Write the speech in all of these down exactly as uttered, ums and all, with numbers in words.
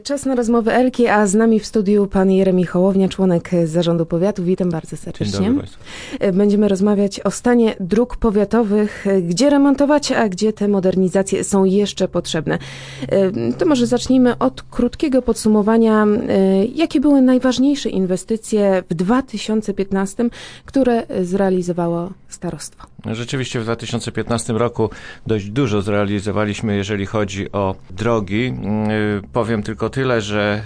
Czas na rozmowę Elki, a z nami w studiu pan Jeremi Hołownia, członek Zarządu Powiatu. Witam bardzo serdecznie. Dzień dobry państwu. Będziemy rozmawiać o stanie dróg powiatowych, gdzie remontować, a gdzie te modernizacje są jeszcze potrzebne. To może zacznijmy od krótkiego podsumowania. Jakie były najważniejsze inwestycje w dwa tysiące piętnastym, które zrealizowało starostwo? Rzeczywiście w dwa tysiące piętnastym roku dość dużo zrealizowaliśmy, jeżeli chodzi o drogi. Powiem tylko tyle, że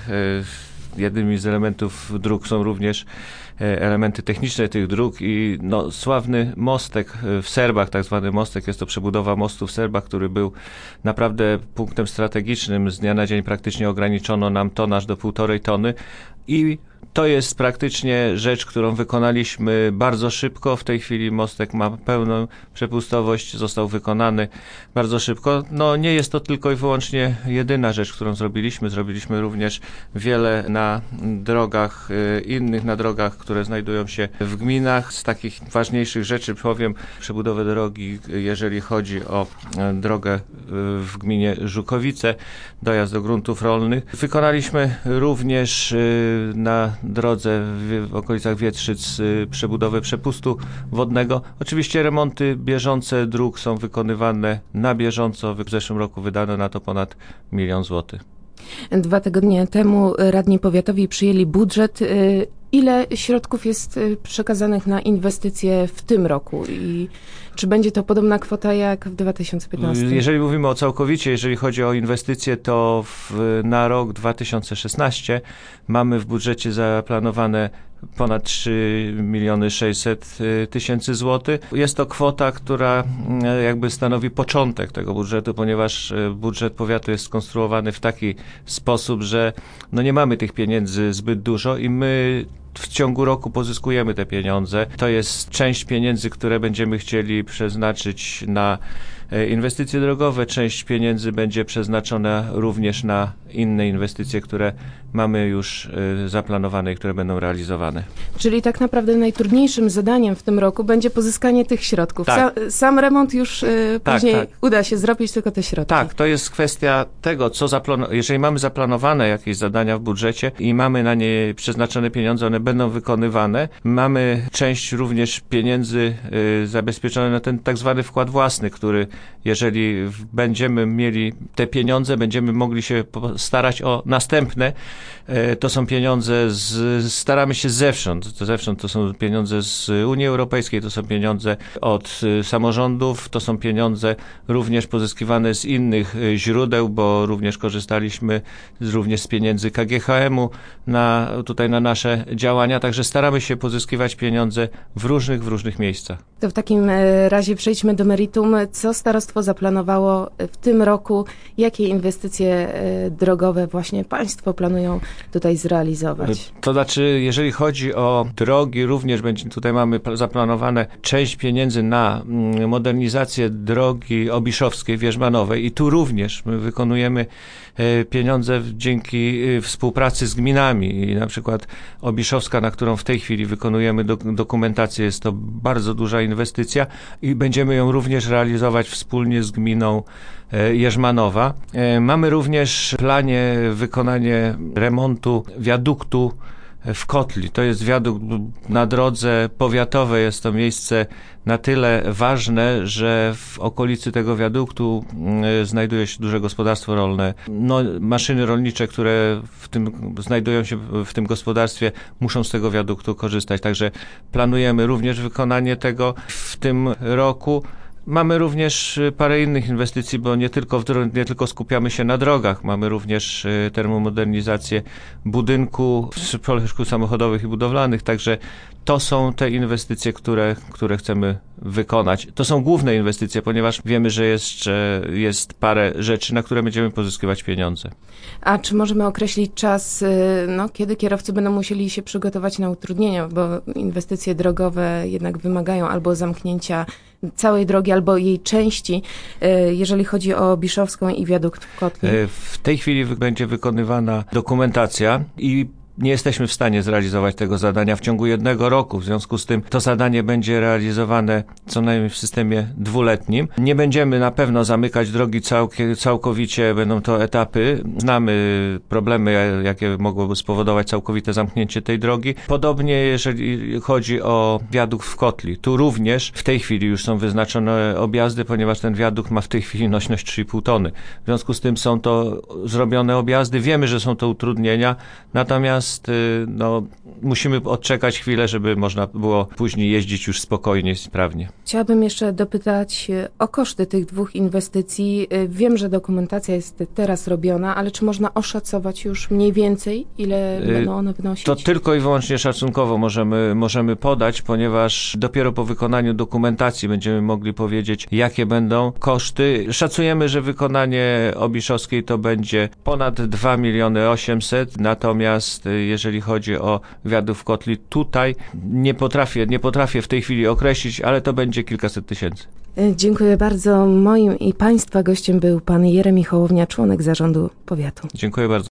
jednym z elementów dróg są również elementy techniczne tych dróg i no, sławny mostek w Serbach, tak zwany mostek, jest to przebudowa mostu w Serbach, który był naprawdę punktem strategicznym. Z dnia na dzień praktycznie ograniczono nam tonaż do półtorej tony i to jest praktycznie rzecz, którą wykonaliśmy bardzo szybko. W tej chwili mostek ma pełną przepustowość, został wykonany bardzo szybko. No nie jest to tylko i wyłącznie jedyna rzecz, którą zrobiliśmy. Zrobiliśmy również wiele na drogach, innych na drogach, które znajdują się w gminach. Z takich ważniejszych rzeczy powiem przebudowę drogi, jeżeli chodzi o drogę w gminie Żukowice, dojazd do gruntów rolnych. Wykonaliśmy również na drodze w okolicach Wietrzyc przebudowę przepustu wodnego. Oczywiście remonty bieżące dróg są wykonywane na bieżąco. W zeszłym roku wydano na to ponad milion złotych. Dwa tygodnie temu radni powiatowi przyjęli budżet. Ile środków jest przekazanych na inwestycje w tym roku i czy będzie to podobna kwota jak w dwa tysiące piętnastym? Jeżeli mówimy o całkowicie, jeżeli chodzi o inwestycje, to w, na rok dwa tysiące szesnasty mamy w budżecie zaplanowane ponad trzy miliony sześćset tysięcy złotych. Jest to kwota, która jakby stanowi początek tego budżetu, ponieważ budżet powiatu jest skonstruowany w taki sposób, że no nie mamy tych pieniędzy zbyt dużo i my w ciągu roku pozyskujemy te pieniądze. To jest część pieniędzy, które będziemy chcieli przeznaczyć na inwestycje drogowe. Część pieniędzy będzie przeznaczona również na inne inwestycje, które mamy już zaplanowane i które będą realizowane. Czyli tak naprawdę najtrudniejszym zadaniem w tym roku będzie pozyskanie tych środków. Tak. Sam, sam remont już y, tak, później tak. uda się zrobić, tylko te środki. Tak, to jest kwestia tego, co zaplanowane. Jeżeli mamy zaplanowane jakieś zadania w budżecie i mamy na nie przeznaczone pieniądze, one będą wykonywane. Mamy część również pieniędzy y, zabezpieczone na ten tak zwany wkład własny, który jeżeli będziemy mieli te pieniądze, będziemy mogli się starać o następne. Y, to są pieniądze, z, staramy się zewsząd. To zewsząd to są pieniądze z Unii Europejskiej, to są pieniądze od y, samorządów, to są pieniądze również pozyskiwane z innych y, źródeł, bo również korzystaliśmy z, również z pieniędzy K G H M u na, tutaj na nasze działania. Także staramy się pozyskiwać pieniądze w różnych, w różnych miejscach. To w takim razie przejdźmy do meritum. Co starostwo zaplanowało w tym roku? Jakie inwestycje drogowe właśnie państwo planują tutaj zrealizować? To znaczy, jeżeli chodzi o drogi, również będzie, tutaj mamy zaplanowane część pieniędzy na modernizację drogi Obiszowskiej, Wierzmanowej i tu również my wykonujemy pieniądze dzięki współpracy z gminami i na przykład Obiszowska, na którą w tej chwili wykonujemy do, dokumentację, jest to bardzo duża inwestycja i będziemy ją również realizować wspólnie z gminą Jerzmanowa. Mamy również w planie wykonanie remontu wiaduktu w Kotli. To jest wiadukt na drodze powiatowej. Jest to miejsce na tyle ważne, że w okolicy tego wiaduktu znajduje się duże gospodarstwo rolne. No, maszyny rolnicze, które w tym znajdują się w tym gospodarstwie, muszą z tego wiaduktu korzystać. Także planujemy również wykonanie tego w tym roku. Mamy również parę innych inwestycji, bo nie tylko, w, nie tylko skupiamy się na drogach. Mamy również termomodernizację budynku, szkół samochodowych i budowlanych. Także to są te inwestycje, które, które chcemy wykonać. To są główne inwestycje, ponieważ wiemy, że jeszcze jest parę rzeczy, na które będziemy pozyskiwać pieniądze. A czy możemy określić czas, no, kiedy kierowcy będą musieli się przygotować na utrudnienia, bo inwestycje drogowe jednak wymagają albo zamknięcia całej drogi, albo jej części, jeżeli chodzi o Biszowską i wiadukt w Kotli? W tej chwili będzie wykonywana dokumentacja i nie jesteśmy w stanie zrealizować tego zadania w ciągu jednego roku. W związku z tym to zadanie będzie realizowane co najmniej w systemie dwuletnim. Nie będziemy na pewno zamykać drogi całk- całkowicie, będą to etapy. Znamy problemy, jakie mogłoby spowodować całkowite zamknięcie tej drogi. Podobnie jeżeli chodzi o wiadukt w Kotli. Tu również w tej chwili już są wyznaczone objazdy, ponieważ ten wiadukt ma w tej chwili nośność trzy i pół tony. W związku z tym są to zrobione objazdy. Wiemy, że są to utrudnienia, natomiast no, musimy odczekać chwilę, żeby można było później jeździć już spokojnie, sprawnie. Chciałabym jeszcze dopytać o koszty tych dwóch inwestycji. Wiem, że dokumentacja jest teraz robiona, ale czy można oszacować już mniej więcej, ile będą one wynosić? To tylko i wyłącznie szacunkowo możemy, możemy podać, ponieważ dopiero po wykonaniu dokumentacji będziemy mogli powiedzieć, jakie będą koszty. Szacujemy, że wykonanie Obiszowskiej to będzie ponad dwa miliony osiemset, natomiast jeżeli chodzi o wiadukt w Kotli, tutaj nie potrafię, nie potrafię w tej chwili określić, ale to będzie kilkaset tysięcy. Dziękuję bardzo. Moim i Państwa gościem był pan Jeremi Hołownia, członek zarządu powiatu. Dziękuję bardzo.